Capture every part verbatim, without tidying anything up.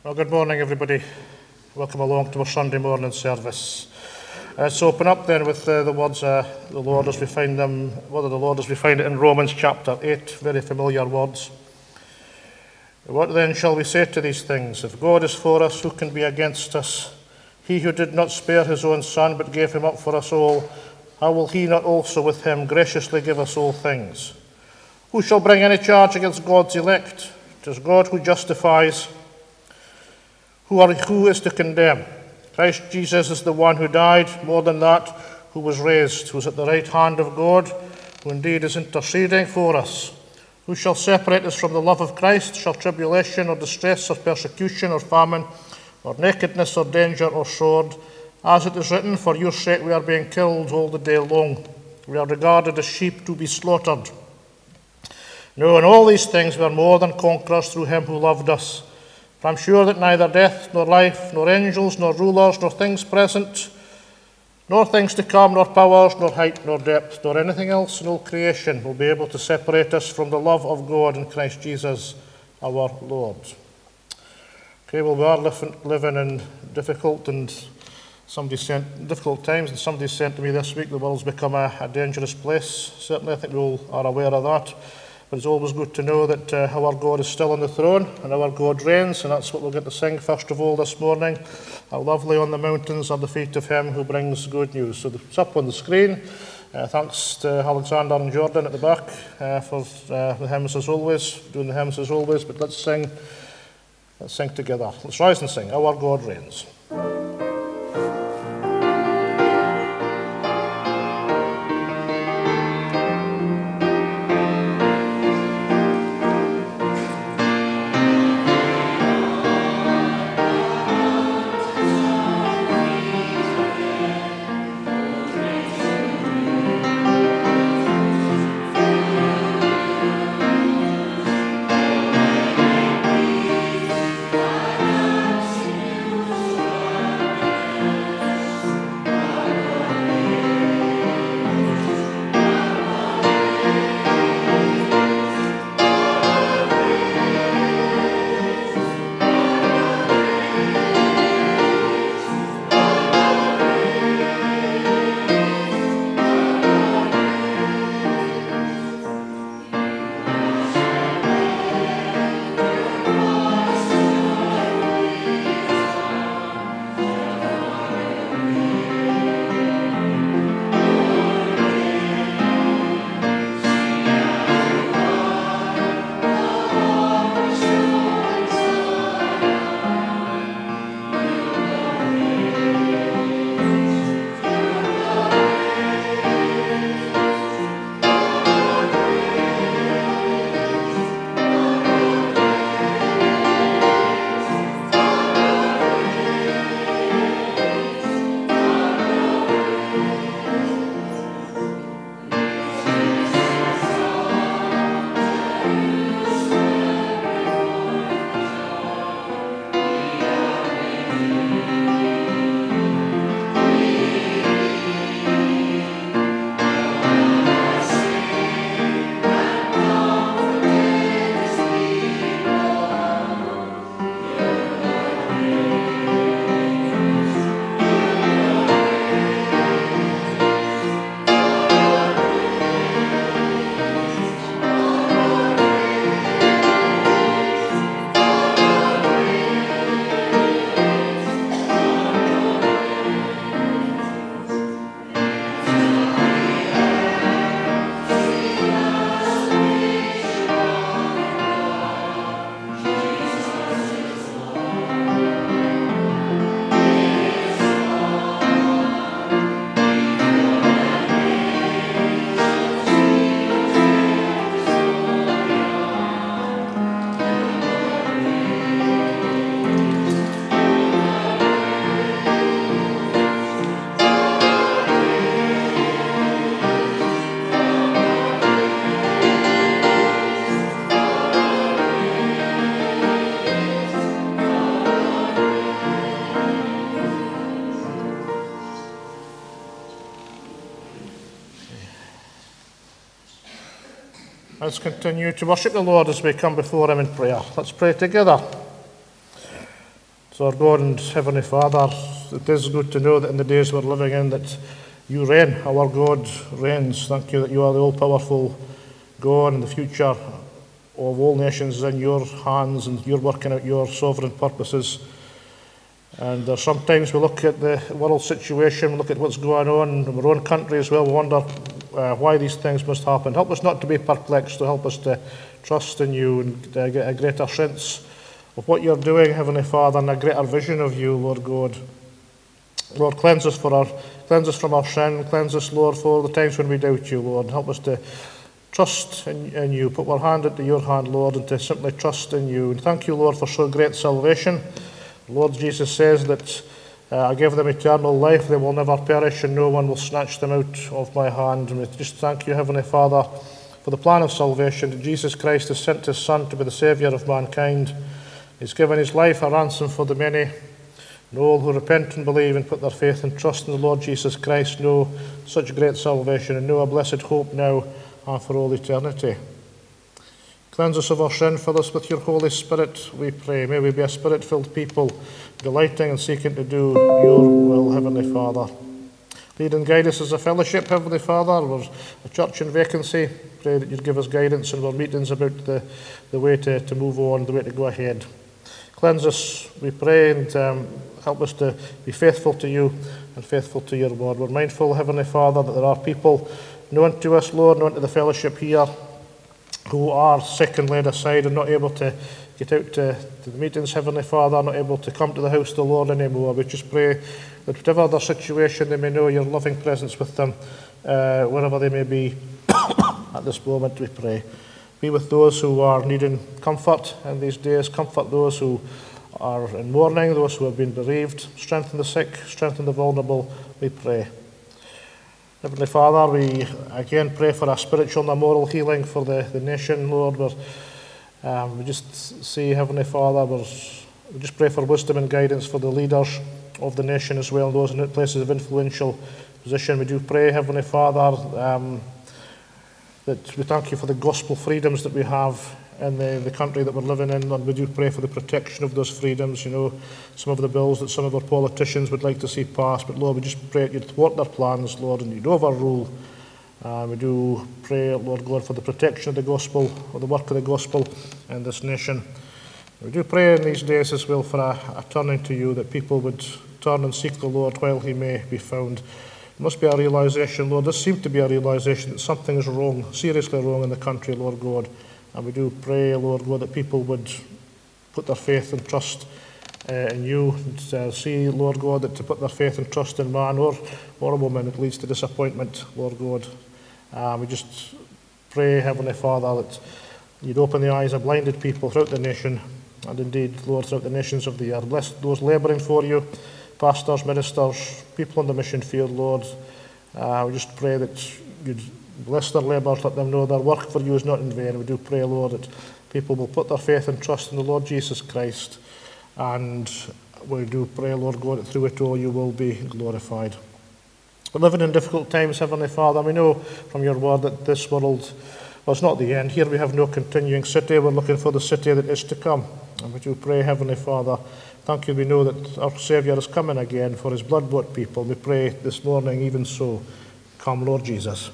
Well, good morning, everybody. Welcome along to our Sunday morning service. Uh, let's open up then with uh, the words uh, the Lord as we find them, word of the Lord as we find it in Romans chapter eight, very familiar words. What then shall we say to these things? If God is for us, who can be against us? He who did not spare his own son, but gave him up for us all, how will he not also with him graciously give us all things? Who shall bring any charge against God's elect? It is God who justifies. Who, are, who is to condemn? Christ Jesus is the one who died, more than that, who was raised, who is at the right hand of God, who indeed is interceding for us. Who shall separate us from the love of Christ? Shall tribulation or distress or persecution or famine or nakedness or danger or sword? As it is written, for your sake we are being killed all the day long. We are regarded as sheep to be slaughtered. No, in all these things we are more than conquerors through him who loved us. For I am sure that neither death, nor life, nor angels, nor rulers, nor things present, nor things to come, nor powers, nor height, nor depth, nor anything else in all creation will be able to separate us from the love of God in Christ Jesus our Lord. Okay, well, we are living in difficult and somebody sent difficult times, and somebody sent to me this week the world's become a, a dangerous place. Certainly, I think we all are aware of that. But it's always good to know that uh, our God is still on the throne and our God reigns, and that's what we're going to sing first of all this morning. How lovely on the mountains are the feet of him who brings good news. So it's up on the screen. Uh, thanks to Alexander and Jordan at the back uh, for uh, the hymns as always, doing the hymns as always. But let's sing, let's sing together. Let's rise and sing. Our God reigns. Let's continue to worship the Lord as we come before him in prayer. Let's pray together. So our God and Heavenly Father, it is good to know that in the days we're living in that you reign, our God reigns. Thank you that you are the all-powerful God, and the future of all nations is in your hands, and you're working out your sovereign purposes. And uh, sometimes we look at the world situation, we look at what's going on in our own country as well, we wonder uh, why these things must happen. Help us not to be perplexed, to help us to trust in you and uh, get a greater sense of what you're doing, Heavenly Father, and a greater vision of you, Lord God. Lord, cleanse us, for our, cleanse us from our sin, cleanse us, Lord, for the times when we doubt you, Lord. Help us to trust in, in you, put our hand into your hand, Lord, and to simply trust in you. And thank you, Lord, for so great salvation. Lord Jesus says that uh, I give them eternal life, they will never perish, and no one will snatch them out of my hand. And we just thank you, Heavenly Father, for the plan of salvation, that Jesus Christ has sent his Son to be the Saviour of mankind. He's given his life a ransom for the many. And all who repent and believe and put their faith and trust in the Lord Jesus Christ know such great salvation and know a blessed hope now and for all eternity. Cleanse us of our sin, fill us with your Holy Spirit, we pray. May we be a Spirit-filled people, delighting and seeking to do your will, Heavenly Father. Lead and guide us as a fellowship, Heavenly Father. We're a church in vacancy. Pray that you'd give us guidance in our meetings about the, the way to, to move on, the way to go ahead. Cleanse us, we pray, and um, help us to be faithful to you and faithful to your word. We're mindful, Heavenly Father, that there are people known to us, Lord, known to the fellowship here, who are sick and laid aside and not able to get out to, to the meetings, Heavenly Father, not able to come to the house of the Lord anymore. We just pray that whatever their situation, they may know your loving presence with them, uh, wherever they may be at this moment, we pray. Be with those who are needing comfort in these days, comfort those who are in mourning, those who have been bereaved, strengthen the sick, strengthen the vulnerable, we pray. Heavenly Father, we again pray for a spiritual and a moral healing for the, the nation, Lord. We're, um, we just see, Heavenly Father, we're, we just pray for wisdom and guidance for the leaders of the nation as well, those in places of influential position. We do pray, Heavenly Father, um, that we thank you for the gospel freedoms that we have in the, the country that we're living in, and we do pray for the protection of those freedoms. You know, some of the bills that some of our politicians would like to see passed, but Lord, we just pray that you'd thwart their plans, Lord, and you'd overrule. Uh, we do pray, Lord God, for the protection of the gospel, or the work of the gospel in this nation. We do pray in these days as well for a, a turning to you, that people would turn and seek the Lord while he may be found. There must be a realisation, Lord, there seems to be a realisation that something is wrong, seriously wrong in the country, Lord God. And we do pray, Lord God, that people would put their faith and trust uh, in you, and uh, see, Lord God, that to put their faith and trust in man or, or a woman, it leads to disappointment, Lord God. Uh, we just pray, Heavenly Father, that you'd open the eyes of blinded people throughout the nation, and indeed, Lord, throughout the nations of the earth. Bless those labouring for you, pastors, ministers, people on the mission field, Lord. Uh, we just pray that you'd bless their labours, let them know their work for you is not in vain. We do pray, Lord, that people will put their faith and trust in the Lord Jesus Christ. And we do pray, Lord God, that through it all you will be glorified. We're living in difficult times, Heavenly Father. We know from your word that this world was not the end. Here we have no continuing city. We're looking for the city that is to come. And we do pray, Heavenly Father, thank you, we know that our Saviour is coming again for his blood-bought people. We pray this morning, even so, come, Lord Jesus.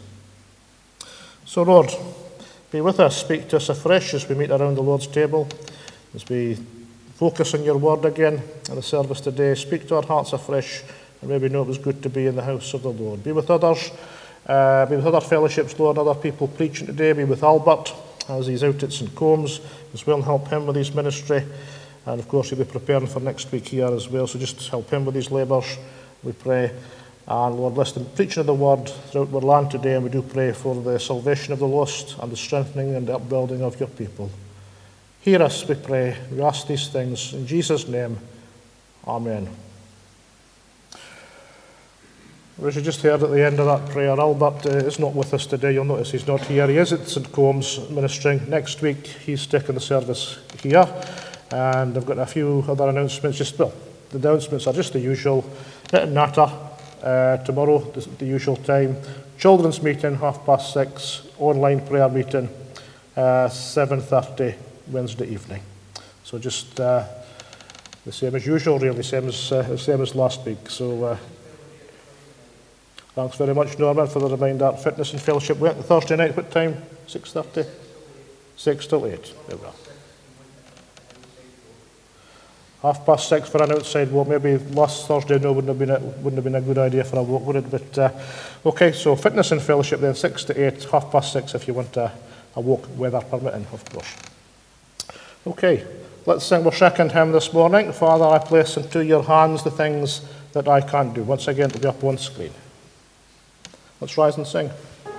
So, Lord, be with us, speak to us afresh as we meet around the Lord's table, as we focus on your word again in the service today. Speak to our hearts afresh, and maybe know it was good to be in the house of the Lord. Be with others, uh, be with other fellowships, Lord, other people preaching today. Be with Albert as he's out at St Combs as well, and help him with his ministry. And of course, he'll be preparing for next week here as well, so just help him with his labours, we pray. And Lord, bless the preaching of the word throughout our land today, and we do pray for the salvation of the lost and the strengthening and the upbuilding of your people. Hear us, we pray. We ask these things in Jesus' name. Amen. As you just heard at the end of that prayer, Albert uh, is not with us today. You'll notice he's not here. He is at St Combs ministering. Next week, he's taking the service here. And I've got a few other announcements. Just well, the announcements are just the usual. At Natter, uh, tomorrow, the, the usual time. Children's meeting, half past six. Online prayer meeting, uh, seven thirty Wednesday evening. So just uh, The same as usual, really, same as, uh, same as last week. So uh, thanks very much, Norman, for the reminder. Fitness and Fellowship. We went Thursday night, what time? six thirty? six till eight. There we are. Half past six for an outside walk. Maybe last Thursday, no, wouldn't have been a, wouldn't have been a good idea for a walk, would it? But uh, okay, so Fitness and Fellowship then, six to eight, half past six if you want a, a walk, weather permitting, of course. Okay, let's sing our second hymn this morning. Father, I place into your hands the things that I can't do. Once again, it'll be up on screen. Let's rise and sing.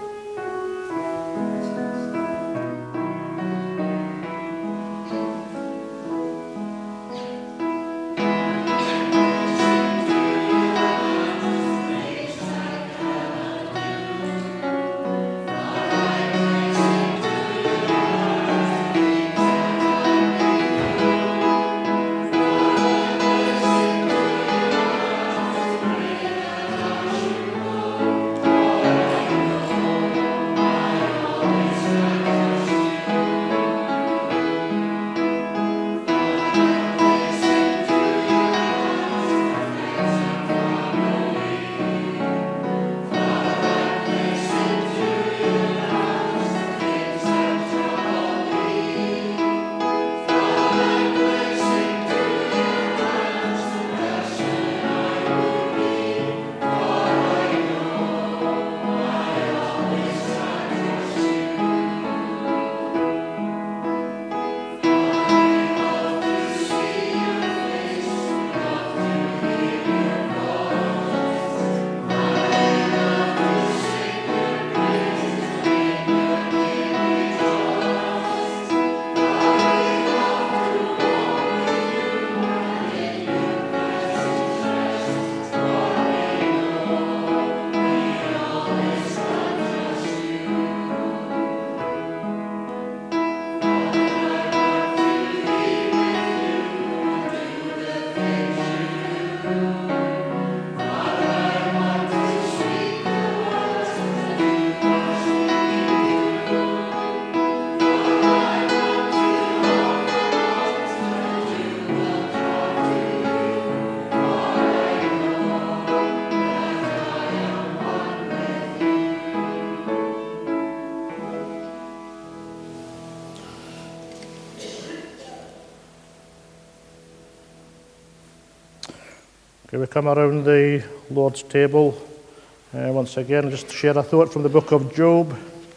Okay, we come around the Lord's table. Uh, once again, just to share a thought from the book of Job.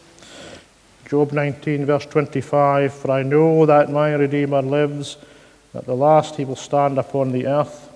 Job nineteen, verse twenty-five. For I know that my Redeemer lives, at the last he will stand upon the earth.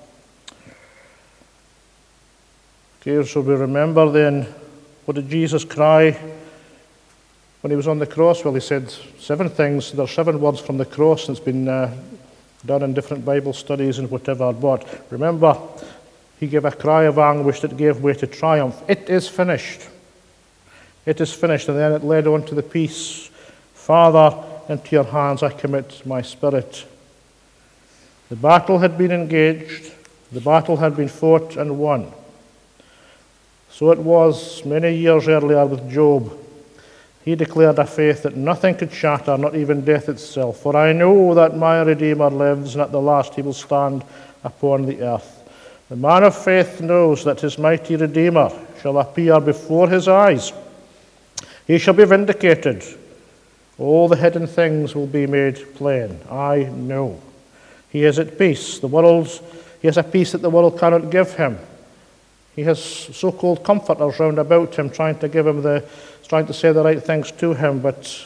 Okay, so we remember then, what did Jesus cry when he was on the cross? Well, he said seven things. There are seven words from the cross, and it's been uh, done in different Bible studies and whatever. But remember, he gave a cry of anguish that gave way to triumph. It is finished. It is finished. And then it led on to the peace. Father, into your hands I commit my spirit. The battle had been engaged. The battle had been fought and won. So it was many years earlier with Job. He declared a faith that nothing could shatter, not even death itself. For I know that my Redeemer lives, and at the last he will stand upon the earth. The man of faith knows that his mighty Redeemer shall appear before his eyes. He shall be vindicated. All the hidden things will be made plain. I know. He is at peace. The world, he has a peace that the world cannot give him. He has so-called comforters round about him, trying to give him the, trying to say the right things to him, but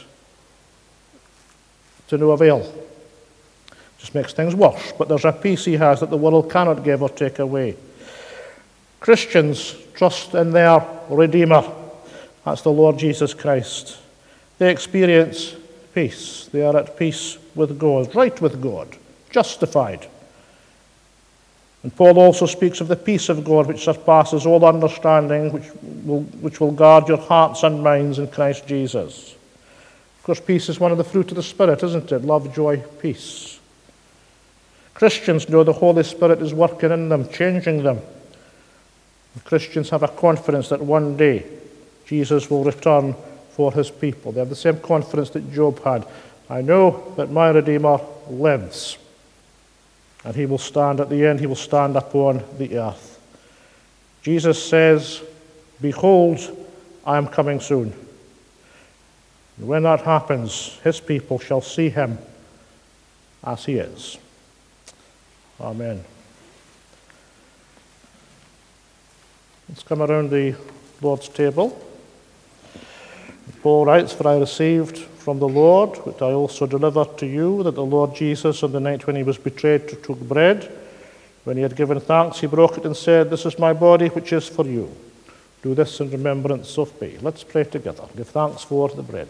to no avail. Just makes things worse. But there's a peace he has that the world cannot give or take away. Christians trust in their Redeemer. That's the Lord Jesus Christ. They experience peace. They are at peace with God, right with God, justified. And Paul also speaks of the peace of God which surpasses all understanding, which will, which will guard your hearts and minds in Christ Jesus. Of course, peace is one of the fruit of the Spirit, isn't it? Love, joy, peace. Christians know the Holy Spirit is working in them, changing them. And Christians have a confidence that one day Jesus will return for his people. They have the same confidence that Job had. I know that my Redeemer lives. and he will stand at the end, he will stand upon the earth. Jesus says, "Behold, I am coming soon." And when that happens, his people shall see him as he is. Amen. Let's come around the Lord's table. Paul writes, "For I received from the Lord, which I also delivered to you, that the Lord Jesus, on the night when he was betrayed, took bread. When he had given thanks, he broke it and said, 'This is my body, which is for you. Do this in remembrance of me.'" Let's pray together. Give thanks for the bread.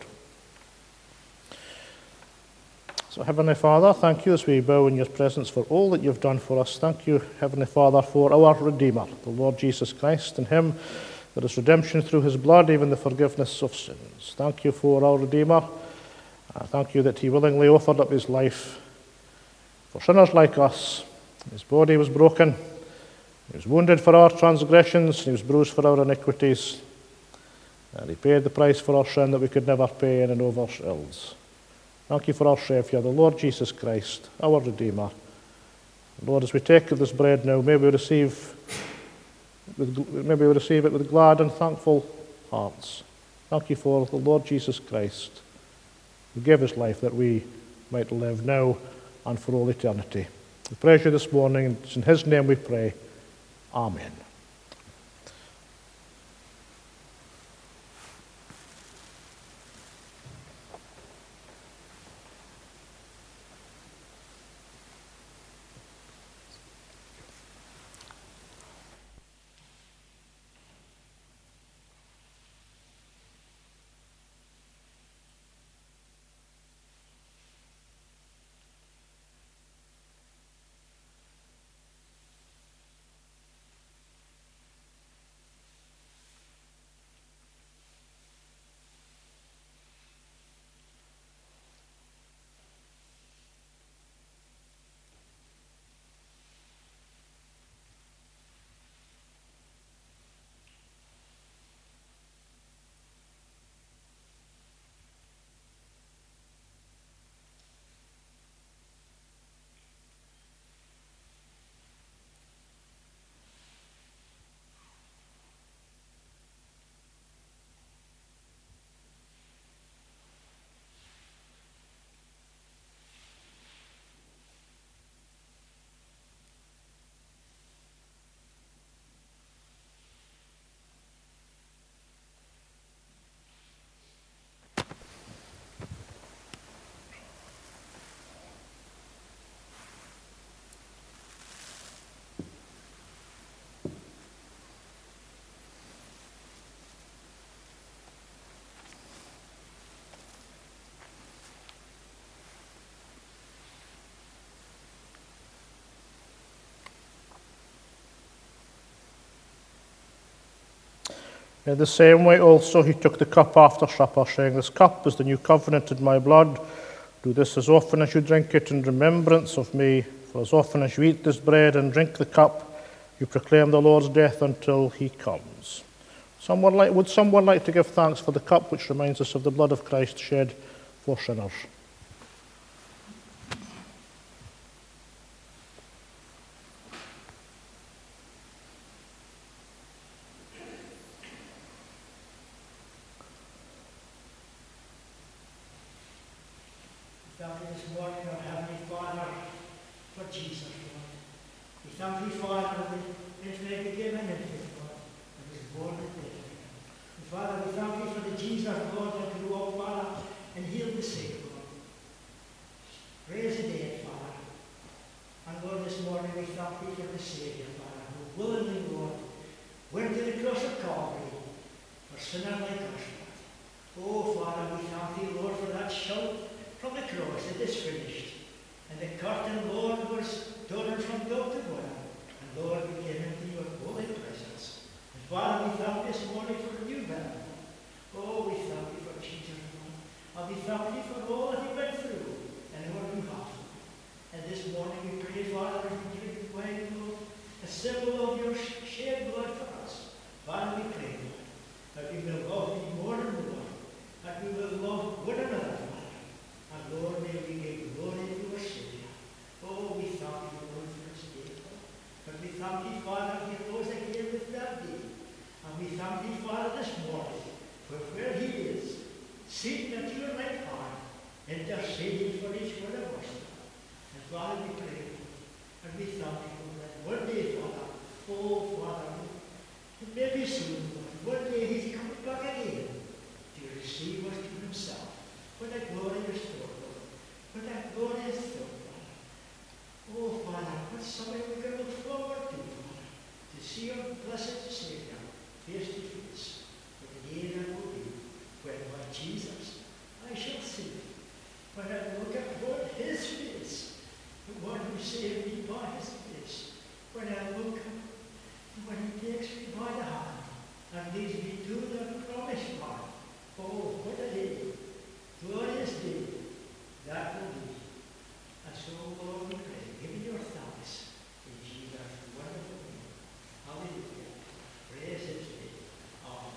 So, Heavenly Father, thank you as we bow in your presence for all that you've done for us. Thank you, Heavenly Father, for our Redeemer, the Lord Jesus Christ. In him there is redemption through his blood, even the forgiveness of sins. Thank you for our Redeemer. Uh, thank you that he willingly offered up his life for sinners like us. His body was broken. He was wounded for our transgressions. He was bruised for our iniquities. And he paid the price for our sin that we could never pay in and of ourselves. Thank you for our Saviour, the Lord Jesus Christ, our Redeemer. Lord, as we take of this bread now, may we receive, with, may we receive it with glad and thankful hearts. Thank you for the Lord Jesus Christ, who gave his life that we might live now and for all eternity. We praise you this morning, and it's in his name we pray. Amen. In the same way also he took the cup after supper, saying, "This cup is the new covenant in my blood. Do this as often as you drink it in remembrance of me. For as often as you eat this bread and drink the cup, you proclaim the Lord's death until he comes." Someone like, would someone like to give thanks for the cup which reminds us of the blood of Christ shed for sinners? Thank you this morning, our Heavenly Father, for Jesus, Lord. We thank you, Father, that this may be given in you, Lord, that was born in Bethlehem. And Father, we thank you for the Jesus, Lord, that grew up, Father, and healed the sick, Lord. Raise the dead, Father. And Lord, this morning we thank you for the Saviour, Father, who willingly, Lord, went to the cross of Calvary for sinners like us, Lord. Oh, Father, we thank you, Lord, for that shout from the cross. It is finished. And the curtain, Lord, was torn from top to bottom. And Lord, we came into your holy presence. And Father, we thank this morning for a new birth. Oh, we thank you for Jesus, Lord. And we thank you for all that he went through and our behalf. And this morning we pray, Father, as we drink the wine, Lord, a symbol of your shed blood for us. Father, we pray, Lord, that we will love you more and more, that we will love one another, Father. And Lord, may we give glory to our Savior. Oh, we thank you, Lord, interceding for each one of us. And Father, we pray, and we thank you that one day, Father, oh Father, it may be soon, but one day he's coming back again to receive us to himself. What a glorious thought, Lord. What a glorious thought, Father. Oh Father, what something we can look forward to, Father, to see your blessed Saviour face to face. But the day that will be, when by Jesus I shall see him. When I look upon his face, the one who saved me by his grace, when I look up, when he takes me by the hand and leads me to the promised land. Oh, what a day, glorious day that will be. And so, Lord, we pray, give me your thanks in Jesus' wonderful name. Hallelujah. Praise his name. Amen.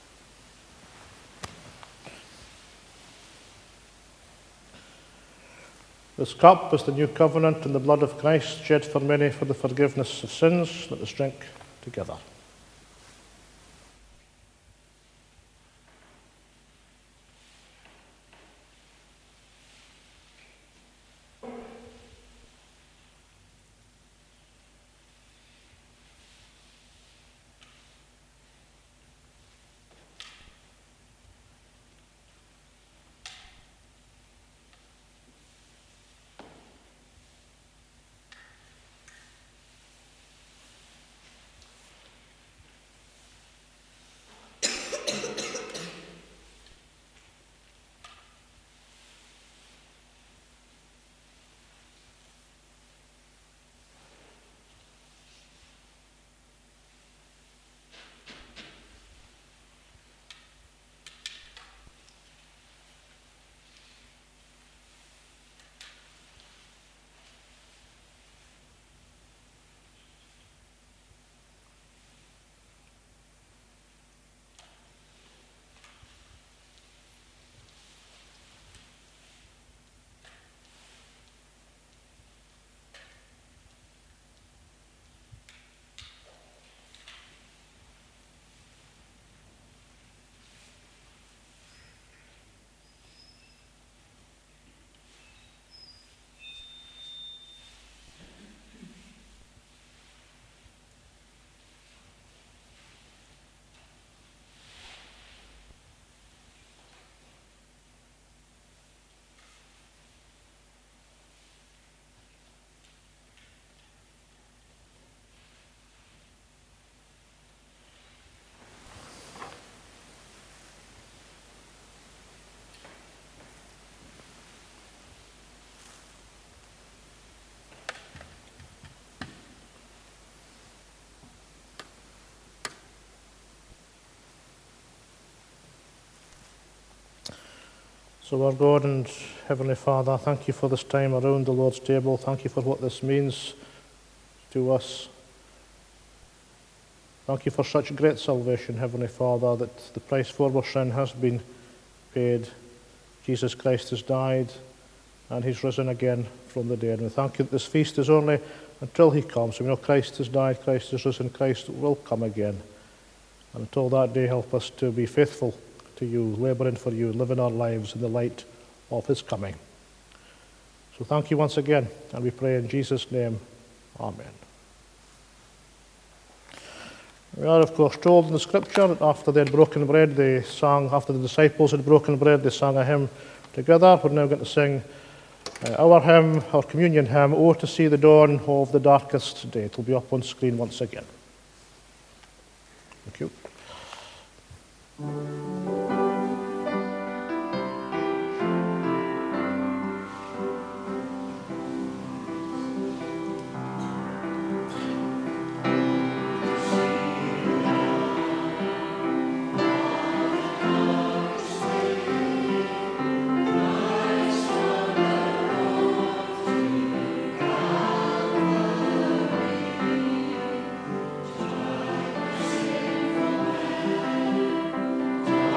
This cup is the new covenant in the blood of Christ, shed for many for the forgiveness of sins. Let us drink together. So our God and Heavenly Father, thank you for this time around the Lord's table. Thank you for what this means to us. Thank you for such great salvation, Heavenly Father, that the price for our sin has been paid. Jesus Christ has died and he's risen again from the dead. And we thank you that this feast is only until he comes. We know Christ has died, Christ has risen, Christ will come again. And until that day, help us to be faithful to you, labouring for you, living our lives in the light of his coming. So thank you once again, and we pray in Jesus' name, amen. We are, of course, told in the scripture that after they had broken bread, they sang, after the disciples had broken bread, they sang a hymn together. We're now going to sing uh, our hymn, our communion hymn, Oh, to see the dawn of the darkest day. It will be up on screen once again. Thank you. Thank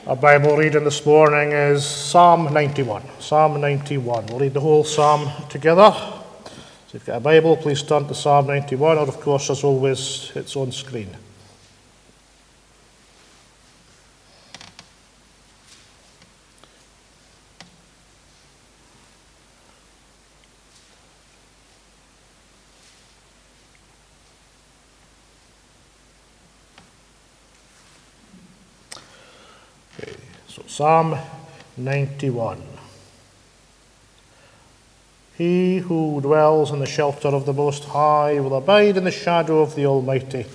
Our Bible reading this morning is Psalm ninety-one. Psalm ninety-one. We'll read the whole psalm together. So if you've got a Bible, please turn to Psalm ninety-one, or of course, as always, it's on screen. So Psalm ninety-one. He who dwells in the shelter of the Most High will abide in the shadow of the Almighty.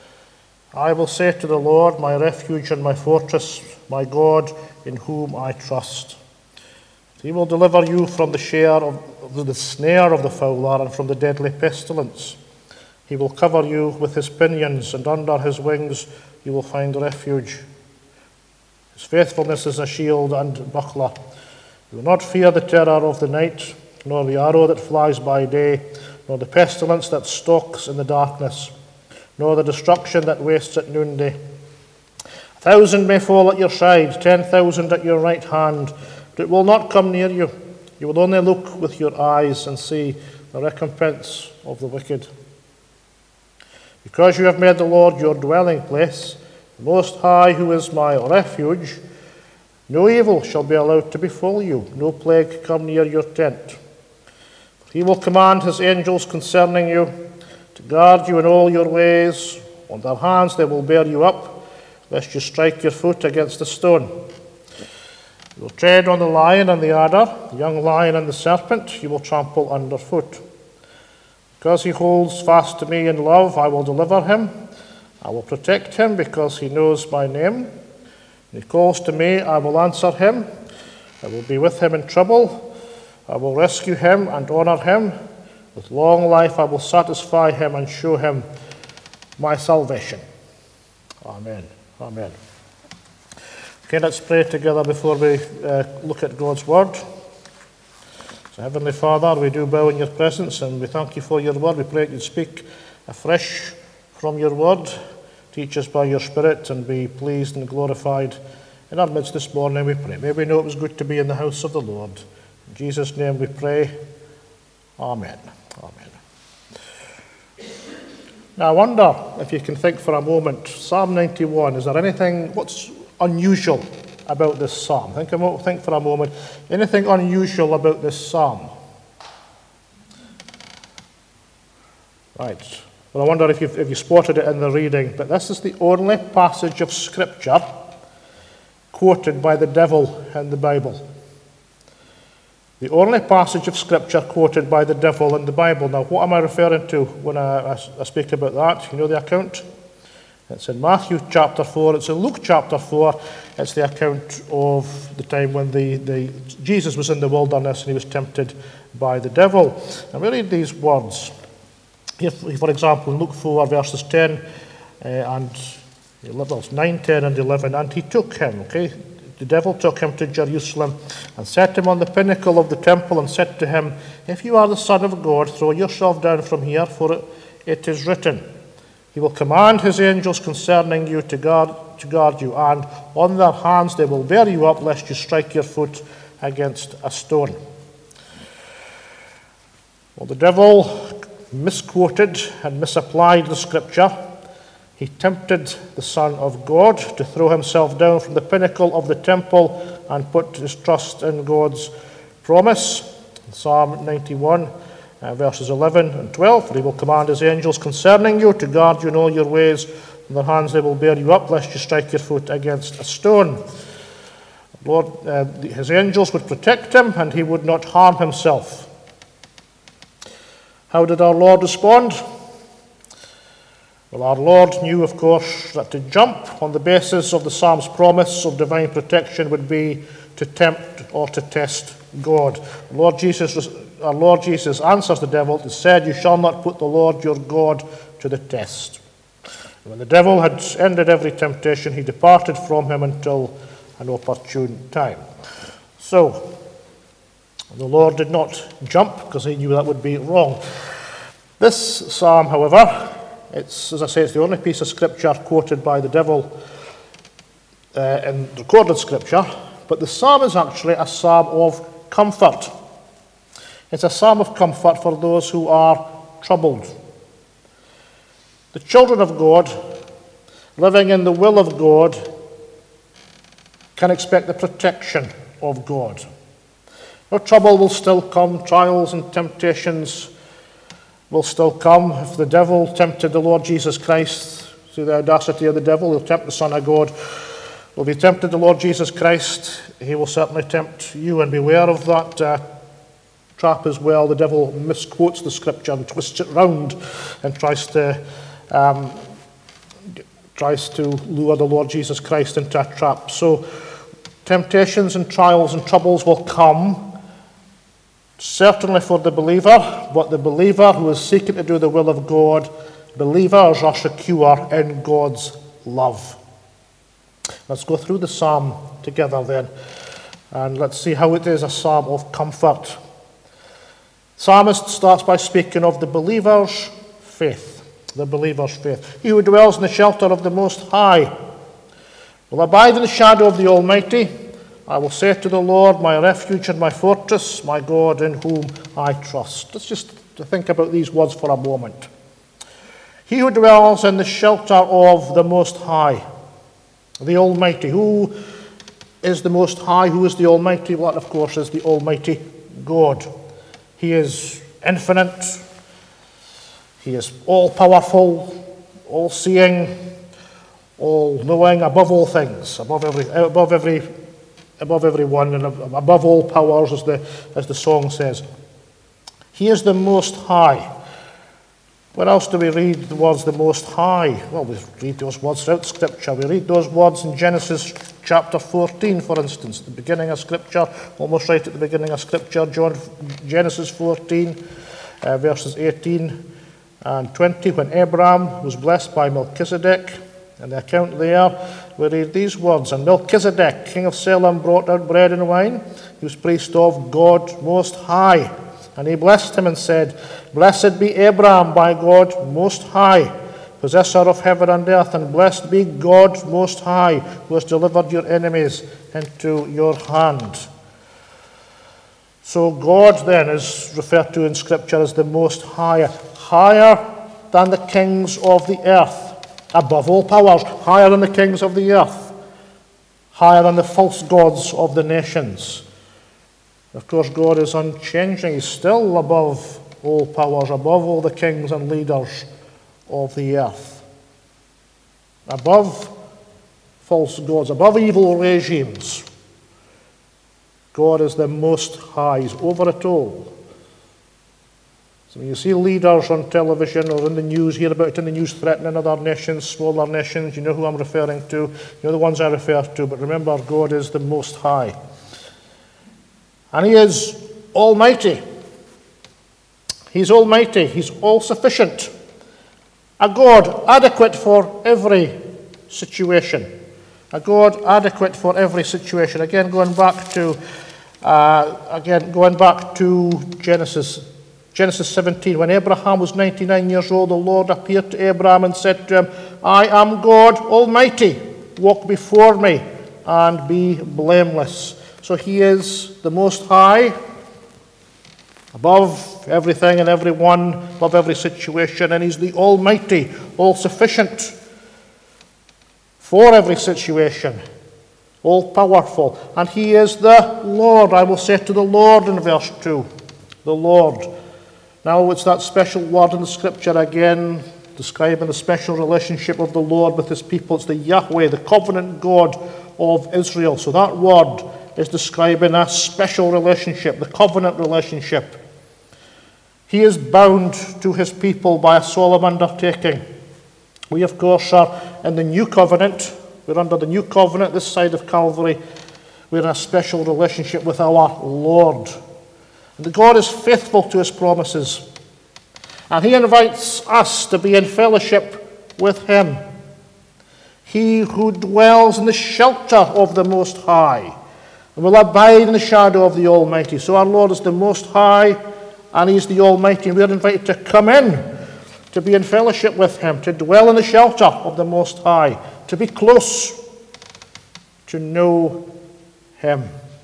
I will say to the Lord, my refuge and my fortress, my God, in whom I trust. He will deliver you from the share of the snare of the fowler and from the deadly pestilence. He will cover you with his pinions, and under his wings you will find refuge. His faithfulness is a shield and buckler. You will not fear the terror of the night, nor the arrow that flies by day, nor the pestilence that stalks in the darkness, nor the destruction that wastes at noonday. A thousand may fall at your side, ten thousand at your right hand, but it will not come near you. You will only look with your eyes and see the recompense of the wicked. Because you have made the Lord your dwelling place, the Most High, who is my refuge, no evil shall be allowed to befall you, no plague come near your tent. For he will command his angels concerning you, to guard you in all your ways. On their hands they will bear you up, lest you strike your foot against a stone. You will tread on the lion and the adder, the young lion and the serpent you will trample underfoot. Because he holds fast to me in love, I will deliver him. I will protect him because he knows my name. When he calls to me, I will answer him. I will be with him in trouble. I will rescue him and honor him. With long life I will satisfy him and show him my salvation. Amen. Amen. Okay, let's pray together before we uh, look at God's word. So, Heavenly Father, we do bow in your presence and we thank you for your word. We pray that you'd speak afresh from your word. Teach us by your Spirit and be pleased and glorified in our midst this morning, we pray. May we know it was good to be in the house of the Lord. In Jesus' name we pray. Amen. Amen. Now I wonder if you can think for a moment, Psalm ninety-one, is there anything, what's unusual about this psalm? Think, about, think for a moment, anything unusual about this psalm? Right. Well, I wonder if you've, if you spotted it in the reading, but this is the only passage of Scripture quoted by the devil in the Bible. The only passage of Scripture quoted by the devil in the Bible. Now, what am I referring to when I, I, I speak about that? You know the account? It's in Matthew chapter four. It's in Luke chapter four. It's the account of the time when the, the Jesus was in the wilderness and he was tempted by the devil. And we read these words. Here, for example, in Luke four, verses ten uh, and well, nine, ten, and eleven, and he took him, okay? The devil took him to Jerusalem and set him on the pinnacle of the temple and said to him, if you are the Son of God, throw yourself down from here, for it, it is written, he will command his angels concerning you to guard, to guard you, and on their hands they will bear you up, lest you strike your foot against a stone. Well, the devil misquoted and misapplied the Scripture. He tempted the Son of God to throw himself down from the pinnacle of the temple and put his trust in God's promise. In Psalm ninety-one, uh, verses eleven and twelve, for he will command his angels concerning you to guard you in all your ways. In their hands they will bear you up, lest you strike your foot against a stone. Lord, uh, his angels would protect him and he would not harm himself. How did our Lord respond? Well, our Lord knew, of course, that to jump on the basis of the Psalm's promise of divine protection would be to tempt or to test God. Lord Jesus, our Lord Jesus answers the devil. He said, you shall not put the Lord your God to the test. And when the devil had ended every temptation, he departed from him until an opportune time. So, the Lord did not jump because he knew that would be wrong. This psalm, however, it's, as I say, it's the only piece of Scripture quoted by the devil uh, in recorded scripture, but the psalm is actually a psalm of comfort. It's a psalm of comfort for those who are troubled. The children of God, living in the will of God, can expect the protection of God. No trouble will still come, trials and temptations will still come. If the devil tempted the Lord Jesus Christ, through the audacity of the devil, he'll tempt the Son of God. Will he tempted the Lord Jesus Christ, he will certainly tempt you, and beware of that uh, trap as well. The devil misquotes the scripture and twists it round and tries to um, tries to lure the Lord Jesus Christ into a trap. So temptations and trials and troubles will come, certainly for the believer, but the believer who is seeking to do the will of God, believers are secure in God's love. Let's go through the psalm together then, and let's see how it is a psalm of comfort. Psalmist starts by speaking of the believer's faith. The believer's faith. He who dwells in the shelter of the Most High will abide in the shadow of the Almighty. I will say to the Lord, my refuge and my fortress, my God in whom I trust. Let's just think about these words for a moment. He who dwells in the shelter of the Most High, the Almighty. Who is the Most High? Who is the Almighty? Well, that, of course, is the Almighty God. He is infinite. He is all-powerful, all-seeing, all-knowing, above all things, above every, above every, above everyone, and above all powers, as the as the song says. He is the Most High. Where else do we read the words the Most High? Well, we read those words throughout Scripture. We read those words in Genesis chapter fourteen, for instance, the beginning of Scripture, almost right at the beginning of Scripture, John, Genesis fourteen, uh, verses eighteen and twenty, when Abraham was blessed by Melchizedek. And the account there, we read these words, and Melchizedek, king of Salem, brought out bread and wine. He was priest of God Most High. And he blessed him and said, Blessed be Abraham by God Most High, possessor of heaven and earth, and blessed be God Most High, who has delivered your enemies into your hand. So God then is referred to in Scripture as the Most High, higher than the kings of the earth, above all powers, higher than the kings of the earth, higher than the false gods of the nations. Of course, God is unchanging. He's still above all powers, above all the kings and leaders of the earth, above false gods, above evil regimes. God is the Most High. He's over it all. So when you see leaders on television or in the news, hear about it in the news threatening other nations, smaller nations, you know who I'm referring to. You know the ones I refer to. But remember, God is the Most High. And He is Almighty. He's Almighty. He's all-sufficient. A God adequate for every situation. A God adequate for every situation. Again, going back to uh, again going back to Genesis. Genesis seventeen, when Abraham was ninety-nine years old, the Lord appeared to Abraham and said to him, I am God Almighty. Walk before me and be blameless. So He is the Most High, above everything and everyone, above every situation, and He's the Almighty, all-sufficient for every situation, all-powerful. And He is the Lord. I will say to the Lord in verse two, the Lord. Now it's that special word in the Scripture again, describing the special relationship of the Lord with His people. It's the Yahweh, the covenant God of Israel. So that word is describing a special relationship, the covenant relationship. He is bound to His people by a solemn undertaking. We, of course, are in the new covenant. We're under the new covenant this side of Calvary. We're in a special relationship with our Lord. And God is faithful to His promises. And He invites us to be in fellowship with Him. He who dwells in the shelter of the Most High and will abide in the shadow of the Almighty. So our Lord is the Most High and He's the Almighty. And we're invited to come in, to be in fellowship with Him, to dwell in the shelter of the Most High, to be close to know him.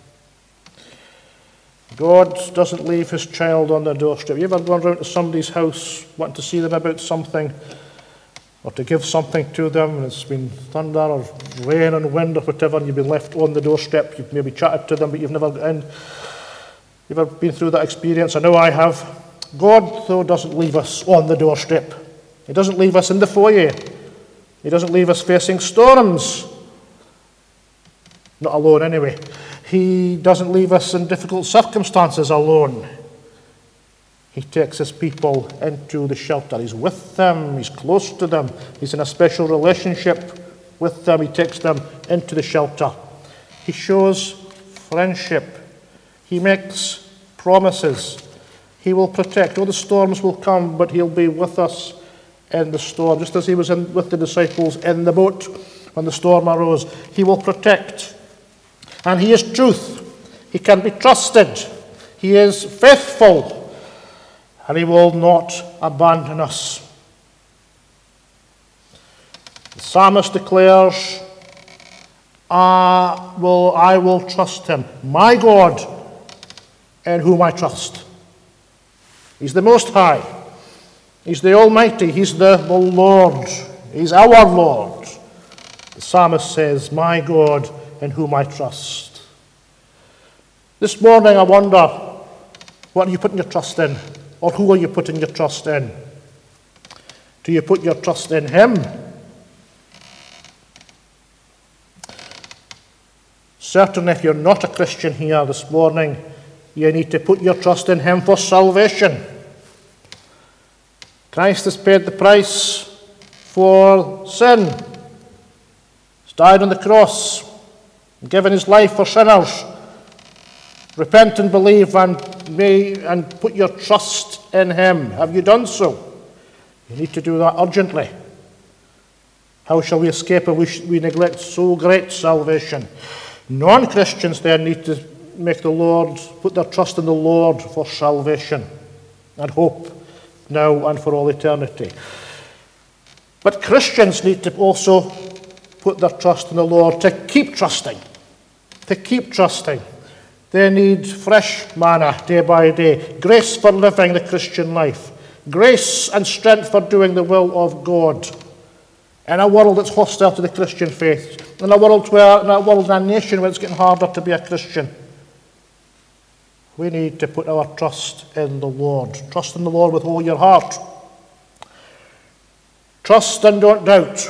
God doesn't leave his child on their doorstep. You ever gone round to somebody's house wanting to see them about something or to give something to them, and it's been thunder or rain and wind or whatever, and you've been left on the doorstep? You've maybe chatted to them, but you've never got in. You've ever been through that experience? I know I have. God, though, doesn't leave us on the doorstep. He doesn't leave us in the foyer. He doesn't leave us facing storms. Not alone, anyway. He doesn't leave us in difficult circumstances alone. He takes his people into the shelter. He's with them. He's close to them. He's in a special relationship with them. He takes them into the shelter. He shows friendship. He makes promises. He will protect. Oh, the storms will come, but he'll be with us in the storm. Just as he was in, with the disciples in the boat when the storm arose. He will protect. And he is truth. He can be trusted. He is faithful. And he will not abandon us. The psalmist declares, I will, I will trust him. My God, in whom I trust. He's the Most High. He's the Almighty. He's the, the Lord. He's our Lord. The psalmist says, my God, in whom I trust. This morning I wonder, what are you putting your trust in? Or who are you putting your trust in? Do you put your trust in him? Certainly if you're not a Christian here this morning, you need to put your trust in him for salvation. Christ has paid the price for sin. He's died on the cross, given his life for sinners. Repent and believe and may and put your trust in him. Have you done so? You need to do that urgently. How shall we escape if we, we neglect so great salvation? Non-Christians then need to make the Lord, put their trust in the Lord for salvation and hope now and for all eternity. But Christians need to also put their trust in the Lord to keep trusting, to keep trusting. They need fresh manna day by day, grace for living the Christian life, grace and strength for doing the will of God. In a world that's hostile to the Christian faith, in a world where, in a world and a nation where it's getting harder to be a Christian, we need to put our trust in the Lord. Trust in the Lord with all your heart. Trust and don't doubt.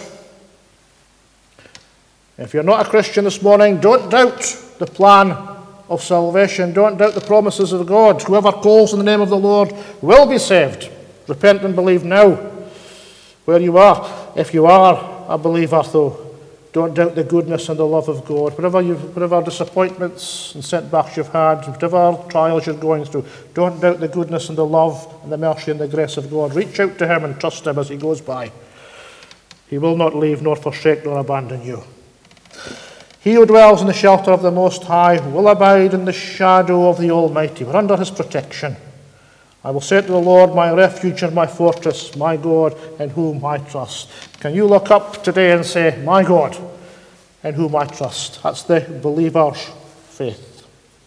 If you're not a Christian this morning, don't doubt the plan of salvation. Don't doubt the promises of God. Whoever calls in the name of the Lord will be saved. Repent and believe now where you are. If you are a believer, though, don't doubt the goodness and the love of God. Whatever, you've, whatever disappointments and setbacks you've had, whatever trials you're going through, don't doubt the goodness and the love and the mercy and the grace of God. Reach out to him and trust him as he goes by. He will not leave nor forsake nor abandon you. He who dwells in the shelter of the Most High will abide in the shadow of the Almighty. We're under his protection. I will say to the Lord, my refuge and my fortress, my God, in whom I trust. Can you look up today and say, my God, in whom I trust? That's the believer's faith.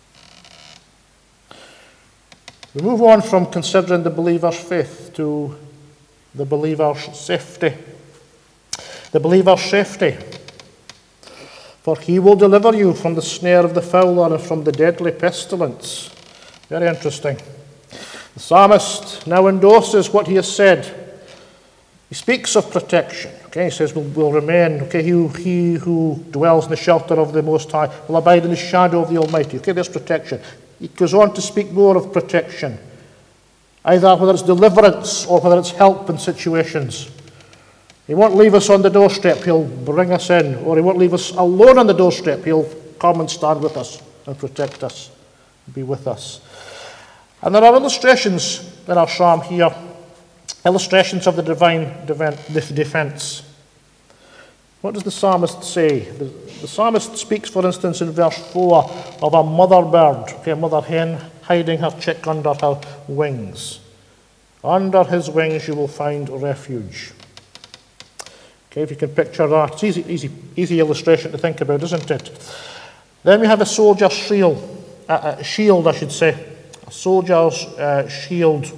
We move on from considering the believer's faith to the believer's safety. The believer's safety. For he will deliver you from the snare of the fowler and from the deadly pestilence. Very interesting. The psalmist now endorses what he has said. He speaks of protection. Okay, he says, we'll, we'll remain. Okay, he, he who dwells in the shelter of the Most High will abide in the shadow of the Almighty. Okay, there's protection. He goes on to speak more of protection. Either whether it's deliverance or whether it's help in situations. He won't leave us on the doorstep, he'll bring us in. Or he won't leave us alone on the doorstep, he'll come and stand with us and protect us, be with us. And there are illustrations in our psalm here, illustrations of the divine defense. What does the psalmist say? The, the psalmist speaks, for instance, in verse four, of a mother bird, okay, a mother hen hiding her chick under her wings. Under his wings you will find refuge. Okay, if you can picture that. It's easy, easy, easy illustration to think about, isn't it? Then we have a soldier's shield, uh, a shield, I should say. A soldier's uh, shield.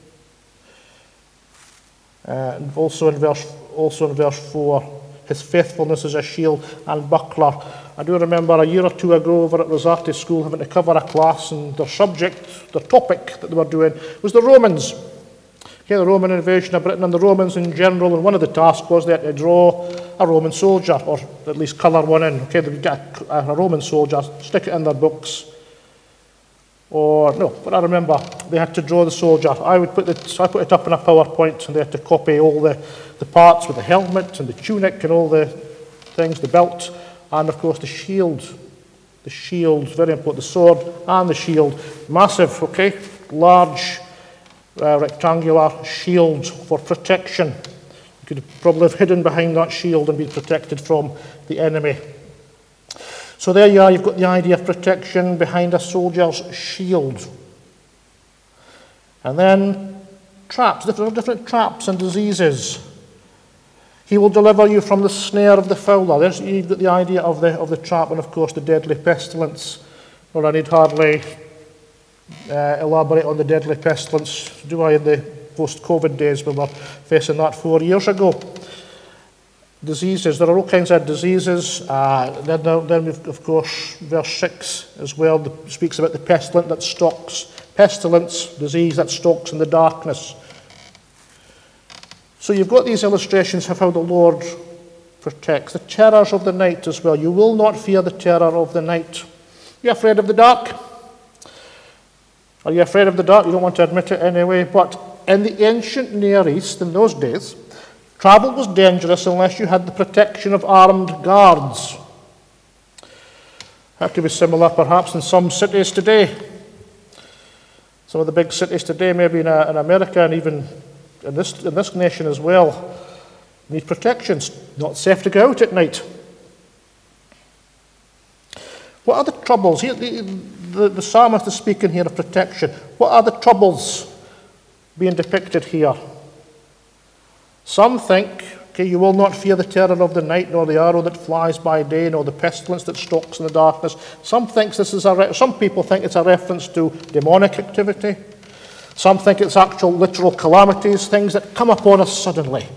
Uh, and also in verse, also in verse four, his faithfulness is a shield and buckler. I do remember a year or two ago over at Rosati School having to cover a class, and their subject, their topic that they were doing was the Romans. Okay, the Roman invasion of Britain and the Romans in general, and one of the tasks was they had to draw a Roman soldier, or at least colour one in. Okay, they would get a, a Roman soldier, stick it in their books. Or, no, but I remember they had to draw the soldier. I would put it, so I put it up in a PowerPoint, and they had to copy all the, the parts with the helmet and the tunic and all the things, the belt, and of course the shield. The shield, very important, the sword and the shield. Massive, okay, large, uh, rectangular shield for protection. You could probably have hidden behind that shield and been protected from the enemy. So there you are, you've got the idea of protection behind a soldier's shield. And then traps, different, different traps and diseases. He will deliver you from the snare of the fowler. There's, you've got the idea of the, of the trap, and of course the deadly pestilence. Well, I need hardly uh, elaborate on the deadly pestilence, do I, in the post-COVID days when we were facing that four years ago. Diseases, there are all kinds of diseases. Uh, then, then we've, of course, verse six as well, that speaks about the pestilence that stalks, pestilence, disease that stalks in the darkness. So you've got these illustrations of how the Lord protects. The terrors of the night as well. You will not fear the terror of the night. Are you afraid of the dark? Are you afraid of the dark? You don't want to admit it anyway. But in the ancient Near East, in those days, travel was dangerous unless you had the protection of armed guards. That could be similar perhaps in some cities today. Some of the big cities today, maybe in, uh, in America and even in this, in this nation as well, need protections. Not safe to go out at night. What are the troubles? Here, the, the, the psalmist is speaking here of protection. What are the troubles being depicted here? Some think, okay, you will not fear the terror of the night, nor the arrow that flies by day, nor the pestilence that stalks in the darkness. Some think this is a re- some people think it's a reference to demonic activity. Some think it's actual literal calamities, things that come upon us suddenly.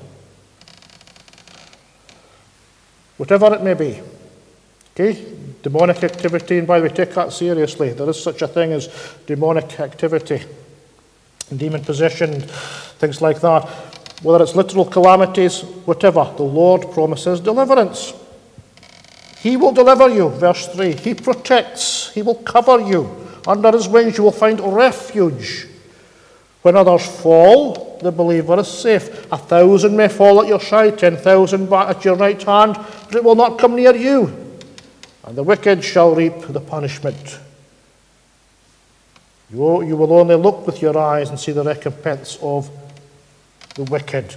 Whatever it may be. Okay? Demonic activity, and by the way, take that seriously. There is such a thing as demonic activity, demon possession, things like that. Whether it's literal calamities, whatever, the Lord promises deliverance. He will deliver you, verse three. He protects, he will cover you. Under his wings you will find refuge. When others fall, the believer is safe. A thousand may fall at your side, ten thousand back at your right hand, but it will not come near you. And the wicked shall reap the punishment. You, you will only look with your eyes and see the recompense of the wicked.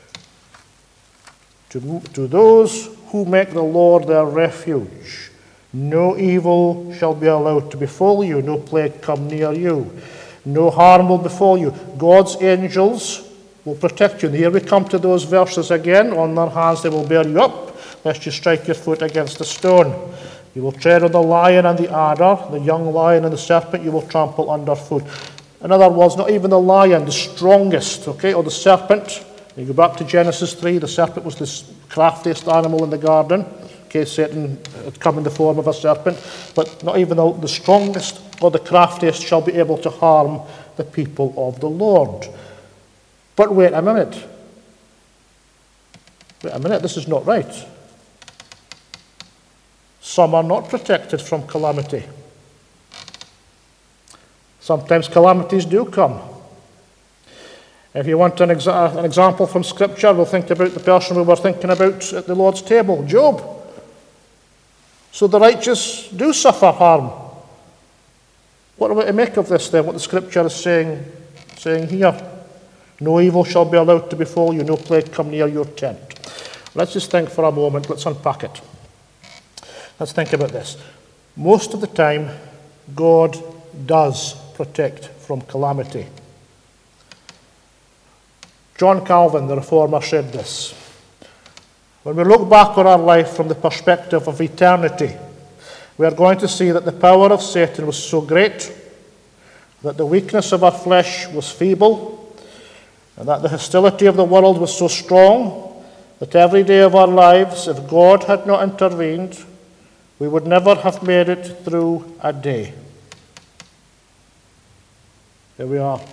To, to those who make the Lord their refuge, no evil shall be allowed to befall you, no plague come near you, no harm will befall you. God's angels will protect you. And here we come to those verses again. On their hands they will bear you up, lest you strike your foot against a stone. You will tread on the lion and the adder, the young lion and the serpent you will trample underfoot. In other words, not even the lion, the strongest, okay, or the serpent. You go back to Genesis three, the serpent was the craftiest animal in the garden. Okay, Satan had come in the form of a serpent. But not even the, the strongest or the craftiest shall be able to harm the people of the Lord. But wait a minute. Wait a minute, this is not right. Some are not protected from calamity. Sometimes calamities do come. If you want an, exa- an example from Scripture, we'll think about the person we were thinking about at the Lord's table, Job. So the righteous do suffer harm. What are we to make of this then, what the Scripture is saying, saying here? No evil shall be allowed to befall you, no plague come near your tent. Let's just think for a moment, let's unpack it. Let's think about this. Most of the time, God does protect from calamity. John Calvin, the Reformer, said this: When we look back on our life from the perspective of eternity, we are going to see that the power of Satan was so great, that the weakness of our flesh was feeble, and that the hostility of the world was so strong that every day of our lives, if God had not intervened, we would never have made it through a day. Here we are.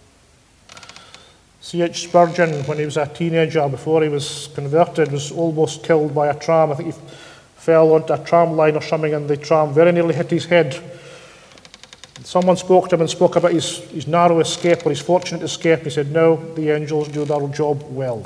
C H Spurgeon, when he was a teenager, before he was converted, was almost killed by a tram. I think he fell onto a tram line or something, and the tram very nearly hit his head. Someone spoke to him and spoke about his, his narrow escape, or his fortunate escape. He said, no, the angels do their job well.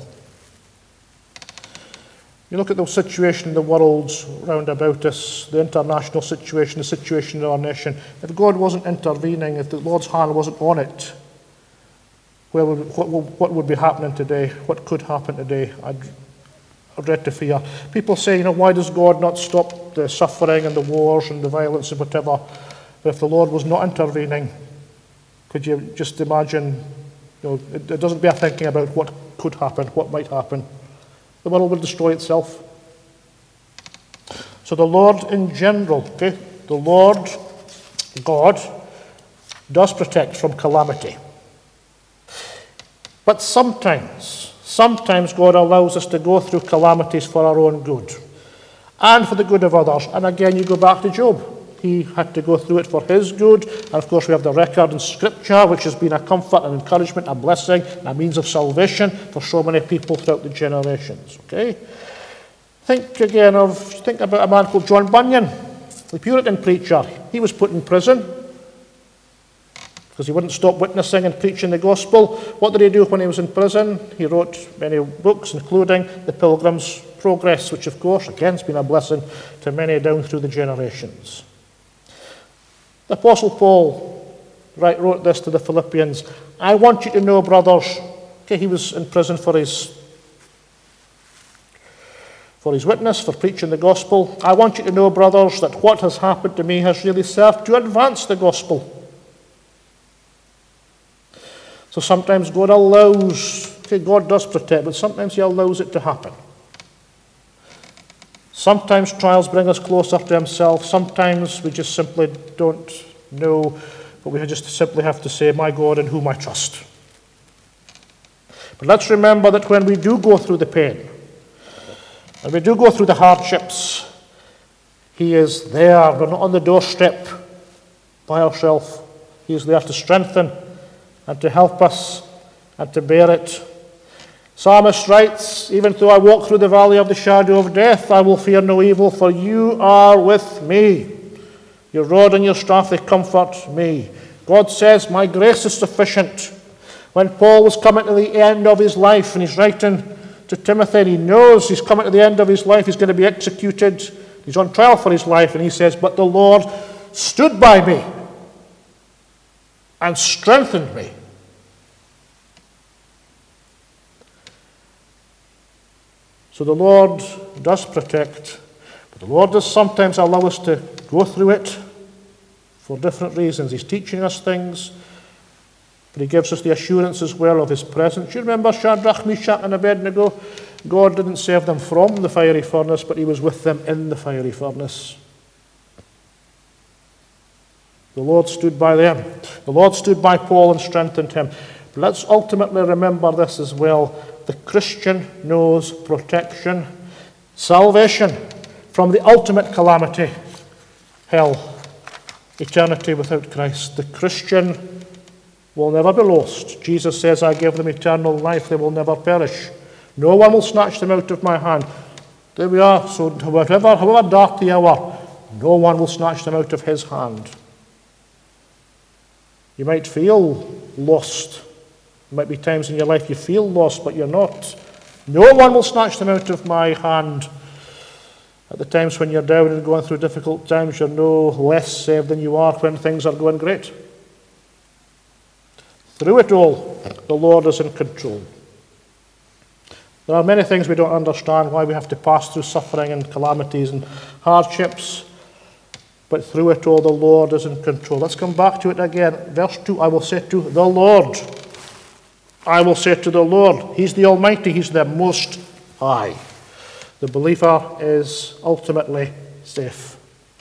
You look at the situation in the world round about us, the international situation, the situation in our nation. If God wasn't intervening, if the Lord's hand wasn't on it, where would, what, what would be happening today? What could happen today? I'd, I'd dread to fear. People say, you know, why does God not stop the suffering and the wars and the violence and whatever? But if the Lord was not intervening, could you just imagine, you know, it, it doesn't bear thinking about what could happen, what might happen. The world will destroy itself. So the Lord in general, okay, the Lord, God, does protect from calamity. But sometimes, sometimes God allows us to go through calamities for our own good and for the good of others. And again, you go back to Job. He had to go through it for his good. And of course, we have the record in Scripture, which has been a comfort, an encouragement, a blessing, a means of salvation for so many people throughout the generations. Okay? Think again of, think about a man called John Bunyan, the Puritan preacher. He was put in prison because he wouldn't stop witnessing and preaching the gospel. What did he do when he was in prison? He wrote many books, including The Pilgrim's Progress, which of course, again, has been a blessing to many down through the generations. The Apostle Paul right, wrote this to the Philippians. I want you to know, brothers, okay, he was in prison for his, for his witness, for preaching the gospel. I want you to know, brothers, that what has happened to me has really served to advance the gospel. So sometimes God allows, okay, God does protect, but sometimes he allows it to happen. Sometimes trials bring us closer to himself. Sometimes we just simply don't know, but we just simply have to say, my God in whom I trust. But let's remember that when we do go through the pain, when we do go through the hardships, he is there. We're not on the doorstep by ourselves. He is there to strengthen and to help us and to bear it. Psalmist writes, even though I walk through the valley of the shadow of death, I will fear no evil, for you are with me. Your rod and your staff, they comfort me. God says, my grace is sufficient. When Paul was coming to the end of his life, and he's writing to Timothy, and he knows he's coming to the end of his life, he's going to be executed, he's on trial for his life, and he says, but the Lord stood by me and strengthened me. So the Lord does protect, but the Lord does sometimes allow us to go through it for different reasons. He's teaching us things, but he gives us the assurance as well of his presence. You remember Shadrach, Meshach, and Abednego? God didn't save them from the fiery furnace, but he was with them in the fiery furnace. The Lord stood by them. The Lord stood by Paul and strengthened him. But let's ultimately remember this as well. The Christian knows protection, salvation from the ultimate calamity, hell, eternity without Christ. The Christian will never be lost. Jesus says, I give them eternal life, they will never perish. No one will snatch them out of my hand. There we are. So whatever, however dark the hour, no one will snatch them out of his hand. You might feel lost. There might be times in your life you feel lost, but you're not. No one will snatch them out of my hand. At the times when you're down and going through difficult times, you're no less saved than you are when things are going great. Through it all, the Lord is in control. There are many things we don't understand, why we have to pass through suffering and calamities and hardships. But through it all, the Lord is in control. Let's come back to it again. Verse two, I will say to the Lord. I will say to the Lord. He's the Almighty. He's the Most High. the believer is ultimately safe.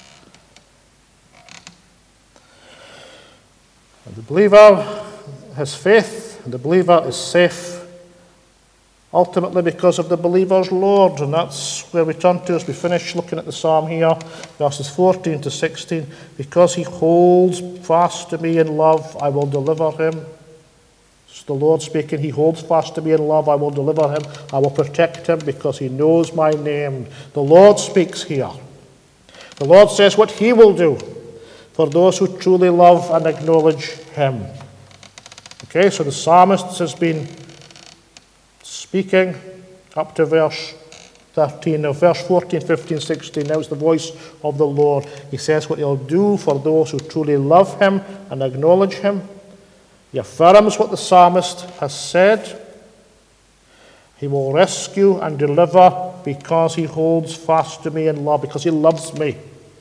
And the believer has faith, and the believer is safe, ultimately because of the believer's Lord. And that's where we turn to as we finish looking at the psalm here, verses fourteen to sixteen. Because he holds fast to me in love, I will deliver him. It's the Lord speaking. He holds fast to me in love, I will deliver him. I will protect him because he knows my name. The Lord speaks here. The Lord says what he will do for those who truly love and acknowledge him. Okay, so the psalmist has been speaking up to verse thirteen. Now, verse fourteen, fifteen, sixteen, now it's the voice of the Lord. He says what he'll do for those who truly love him and acknowledge him. He affirms what the psalmist has said. He will rescue and deliver because he holds fast to me in love, because he loves me.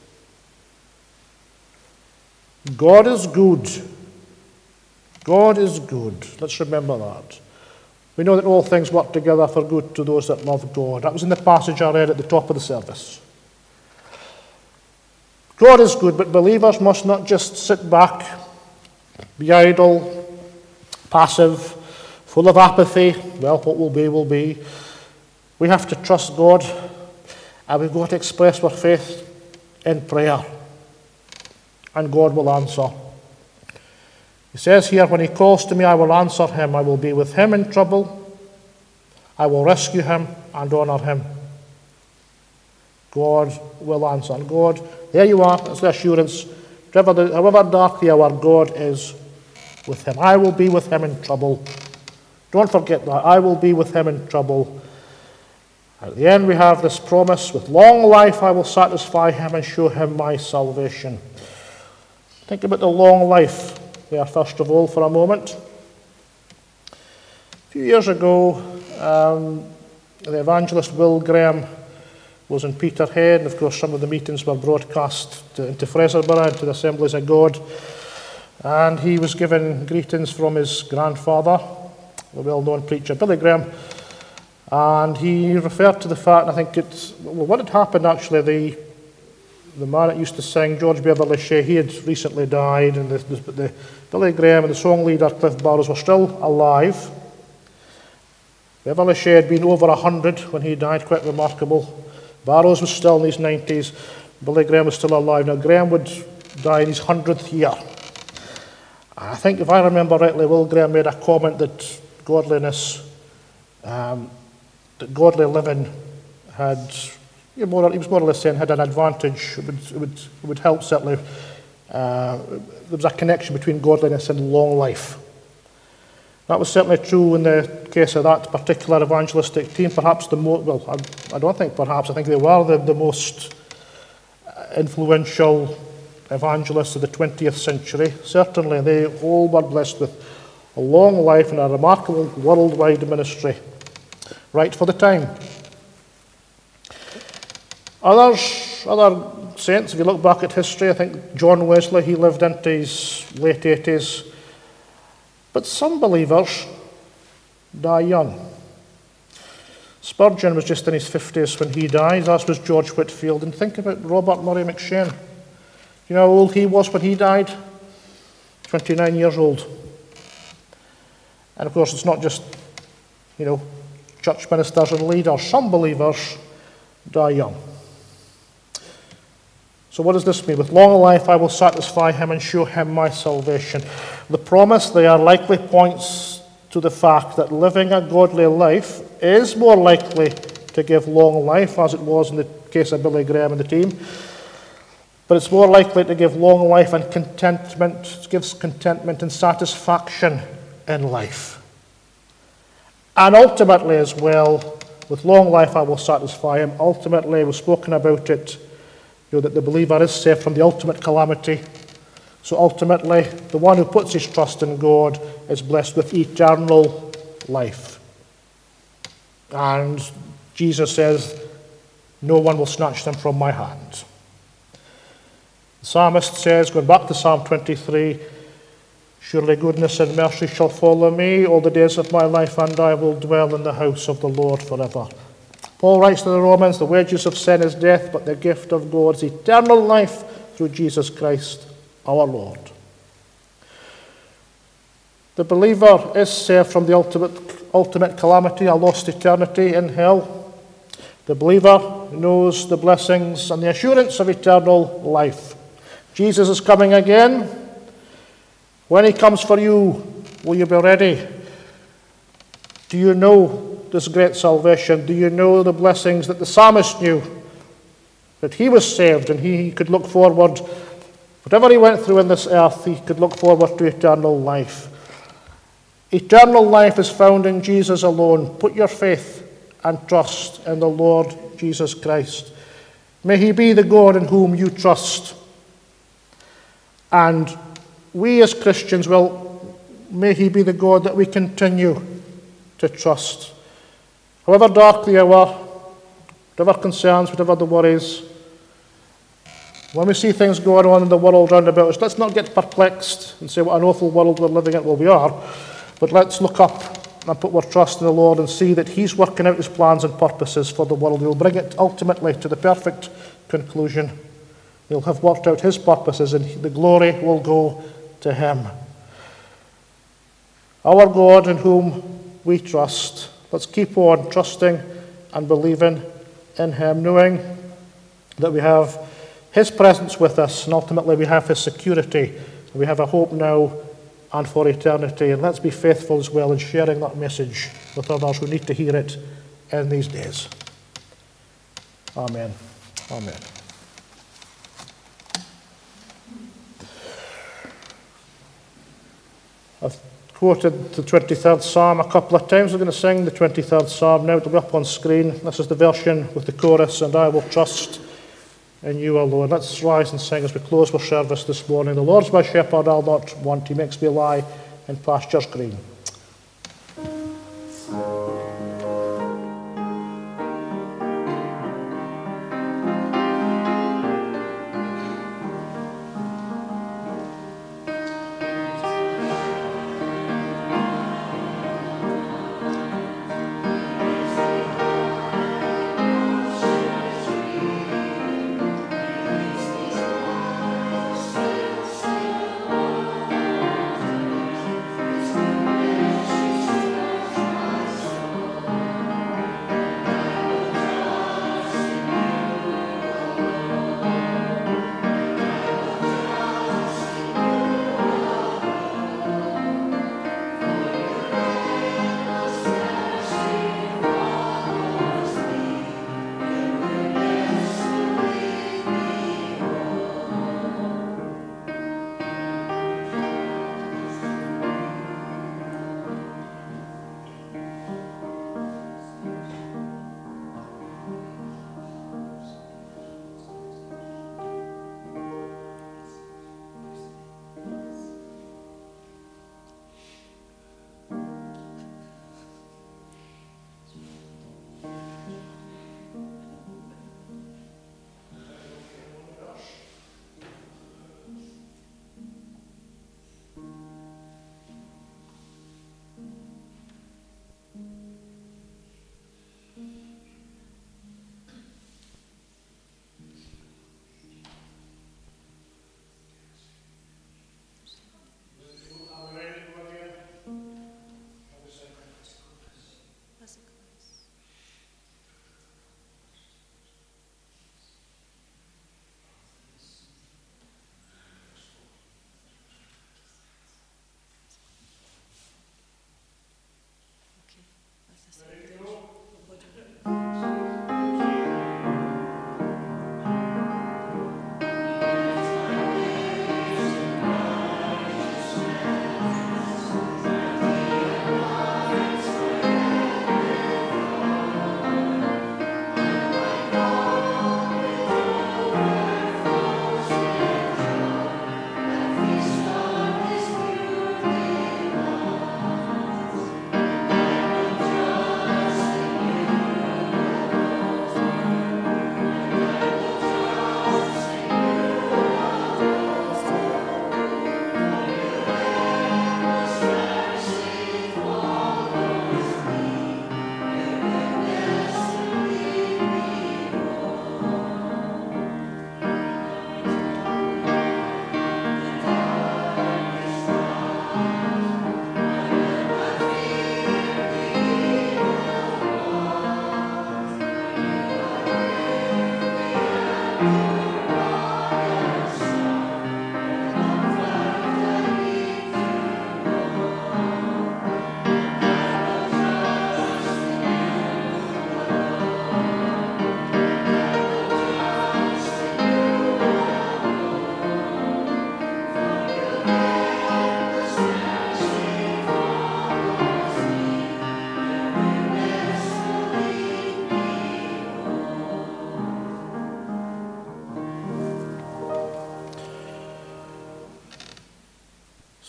God is good. God is good. Let's remember that. We know that all things work together for good to those that love God. That was in the passage I read at the top of the service. God is good, but believers must not just sit back, be idle, passive, full of apathy. Well, what will be, will be. We have to trust God, and we've got to express our faith in prayer, and God will answer. He says here, when he calls to me, I will answer him. I will be with him in trouble. I will rescue him and honor him. God will answer. And God, there you are, that's the assurance. However dark the hour, God is with him. I will be with him in trouble. Don't forget that. I will be with him in trouble. At the end we have this promise, with long life I will satisfy him and show him my salvation. Think about the long life there, first of all, for a moment. A few years ago, um, the evangelist Will Graham was in Peterhead, and of course some of the meetings were broadcast to, into Fraserburgh, into the Assemblies of God, and he was given greetings from his grandfather, the well-known preacher Billy Graham, and he referred to the fact, and I think it's, well, what had happened actually, the the man that used to sing, George Beverly Shea, he had recently died, and the, the, the Billy Graham and the song leader Cliff Barrows were still alive. Beverly Shea had been over a hundred when he died, quite remarkable. Barrows was still in his nineties. Billy Graham was still alive. Now, Graham would die in his hundredth year. I think, if I remember rightly, Will Graham made a comment that godliness, um, that godly living had, you know, more, he was more or less saying, had an advantage. It would, it would, it would help, certainly. Uh, there was a connection between godliness and long life. That was certainly true in the case of that particular evangelistic team. Perhaps the most, well, I, I don't think perhaps, I think they were the, the most influential evangelists of the twentieth century. Certainly, they all were blessed with a long life and a remarkable worldwide ministry, right for the time. Others, other saints, if you look back at history, I think John Wesley, he lived into his late eighties. But some believers die young. Spurgeon was just in his fifties when he died, as was George Whitefield. And think about Robert Murray McShane. You know how old he was when he died? twenty-nine years old. And of course, it's not just, you know, church ministers and leaders. Some believers die young. So what does this mean? With long life I will satisfy him and show him my salvation. The promise there likely points to the fact that living a godly life is more likely to give long life, as it was in the case of Billy Graham and the team. But it's more likely to give long life and contentment, it gives contentment and satisfaction in life. And ultimately as well, with long life I will satisfy him. Ultimately, we've spoken about it, you know, that the believer is saved from the ultimate calamity. So ultimately, the one who puts his trust in God is blessed with eternal life. And Jesus says, no one will snatch them from my hand. The psalmist says, going back to Psalm twenty-three, surely goodness and mercy shall follow me all the days of my life, and I will dwell in the house of the Lord forever. Paul writes to the Romans, the wages of sin is death, but the gift of God is eternal life through Jesus Christ our Lord. The believer is saved from the ultimate, ultimate calamity, a lost eternity in hell. The believer knows the blessings and the assurance of eternal life. Jesus is coming again. When he comes for you, will you be ready? Do you know this great salvation? Do you know the blessings that the psalmist knew? That he was saved and he could look forward, whatever he went through in this earth, he could look forward to eternal life. Eternal life is found in Jesus alone. Put your faith and trust in the Lord Jesus Christ. May he be the God in whom you trust. And we as Christians, well, may he be the God that we continue to trust. However dark the hour, whatever concerns, whatever the worries, when we see things going on in the world round about us, let's not get perplexed and say what an awful world we're living in. Well, we are. But let's look up and put our trust in the Lord and see that he's working out his plans and purposes for the world. He'll bring it ultimately to the perfect conclusion. He'll have worked out his purposes and the glory will go to him. Our God in whom we trust. Let's keep on trusting and believing in him, knowing that we have his presence with us and ultimately we have his security. We have a hope now and for eternity. And let's be faithful as well in sharing that message with others who need to hear it in these days. Amen. Amen. I've quoted the twenty-third Psalm a couple of times. We're going to sing the twenty-third Psalm now. It'll be up on screen. This is the version with the chorus, and I will trust in you alone. Let's rise and sing as we close our service this morning. The Lord's my shepherd, I'll not want. He makes me lie in pastures green. Thank you.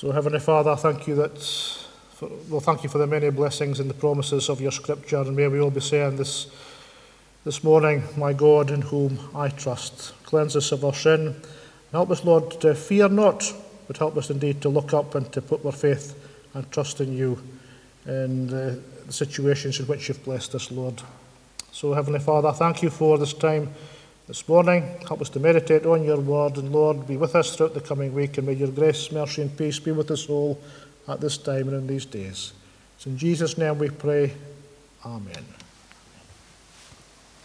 So, Heavenly Father, thank you that, for, well, thank you for the many blessings and the promises of your Scripture, and may we all be saying this this morning, my God, in whom I trust. Cleanse us of our sin, and help us, Lord, to fear not, but help us indeed to look up and to put our faith and trust in you in the, the situations in which you've blessed us, Lord. So, Heavenly Father, thank you for this time this morning. Help us to meditate on your word, and Lord, be with us throughout the coming week, and may your grace, mercy and peace be with us all at this time and in these days. It's in Jesus' name we pray. Amen.